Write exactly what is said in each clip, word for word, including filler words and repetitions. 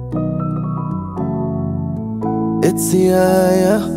It's the yeah.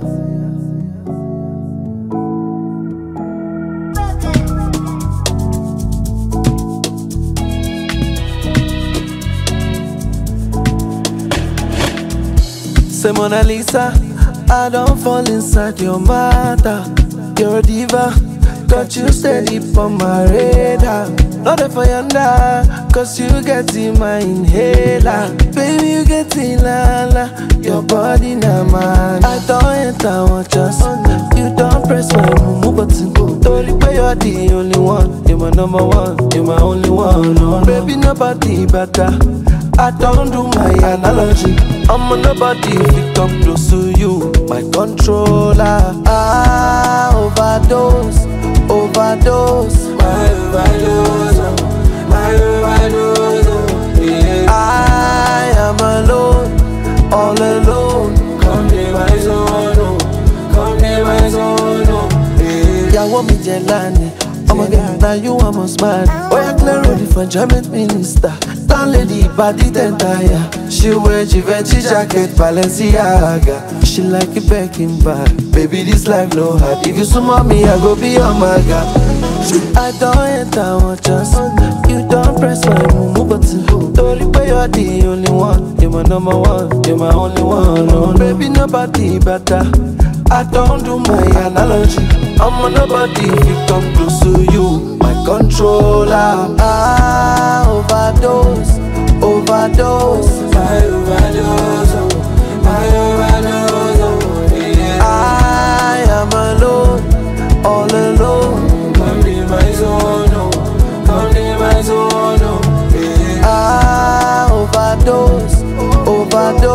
Say Mona Lisa, I don't fall inside your matter. You're a diva, got you steady for my radar. Not there for yonder, cause you get in my inhaler. Baby, you get in la la, your body na man. I don't enter one just, you don't press my mumu button. Don't repay, you're the only one, you're my number one, you're my only one. No, baby, nobody better. I don't do my analogy. I'm on nobody if it come close to you. My controller. Ah, overdose, overdose. My overdose, oh, my overdose, oh, yeah. I am alone, all alone. Come to my zone, oh, come to my zone, oh, yeah. Yeah, want me jelani. Oh my God, now you almost mad. Oh, yeah, clear road for enjoyment minister. Lady body then tire. She wear Givenchy jacket, Balenciaga. She like it back in back. Baby, this life no hard. If you sumo me, I go be your maga. I don't enter one just. You don't press my mumu button. Don't repay, you're the only one. You're my number one. You're my only one. No, baby, nobody better. I don't do my analogy. I'm on nobody if you come close to you. My controller. Ah, overdose, overdose. My overdose, oh, my overdose, oh, yeah. I am alone, all alone. Come to my zone, oh, come to my zone, oh, yeah. Ah, overdose, overdose.